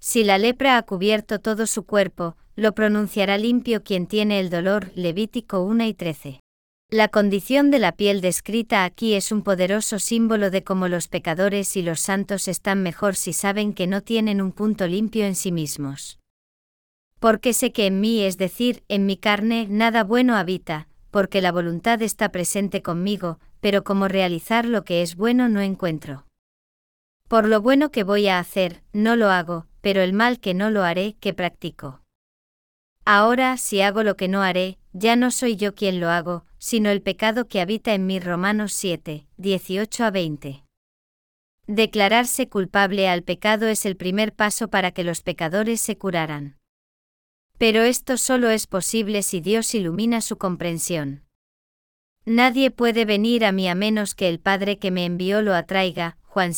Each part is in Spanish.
Si la lepra ha cubierto todo su cuerpo, lo pronunciará limpio quien tiene el dolor. Levítico 1:13. La condición de la piel descrita aquí es un poderoso símbolo de cómo los pecadores y los santos están mejor si saben que no tienen un punto limpio en sí mismos. Porque sé que en mí, es decir, en mi carne, nada bueno habita, porque la voluntad está presente conmigo, pero como realizar lo que es bueno no encuentro. Por lo bueno que voy a hacer, no lo hago, pero el mal que no lo haré, que practico. Ahora, si hago lo que no haré, ya no soy yo quien lo hago, sino el pecado que habita en mí. Romanos 7, 18-20. Declararse culpable al pecado es el primer paso para que los pecadores se curaran. Pero esto solo es posible si Dios ilumina su comprensión. Nadie puede venir a mí a menos que el Padre que me envió lo atraiga. Juan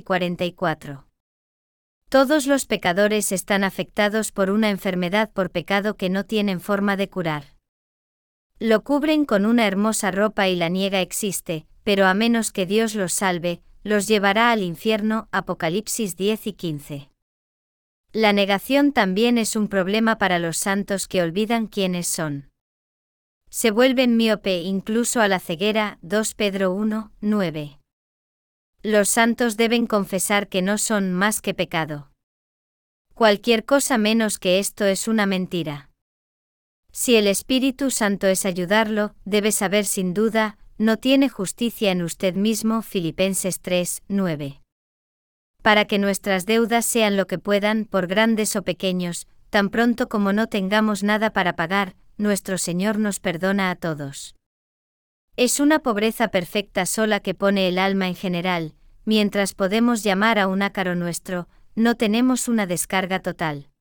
6:44. Todos los pecadores están afectados por una enfermedad por pecado que no tienen forma de curar. Lo cubren con una hermosa ropa y la niega existe, pero a menos que Dios los salve, los llevará al infierno. Apocalipsis 10:15. La negación también es un problema para los santos que olvidan quiénes son. Se vuelven miope incluso a la ceguera. 2 Pedro 1:9. Los santos deben confesar que no son más que pecado. Cualquier cosa menos que esto es una mentira. Si el Espíritu Santo es ayudarlo, debe saber sin duda, no tiene justicia en usted mismo. Filipenses 3:9. Para que nuestras deudas sean lo que puedan, por grandes o pequeños, tan pronto como no tengamos nada para pagar, nuestro Señor nos perdona a todos. Es una pobreza perfecta sola que pone el alma en general, mientras podemos llamar a un ácaro nuestro, no tenemos una descarga total.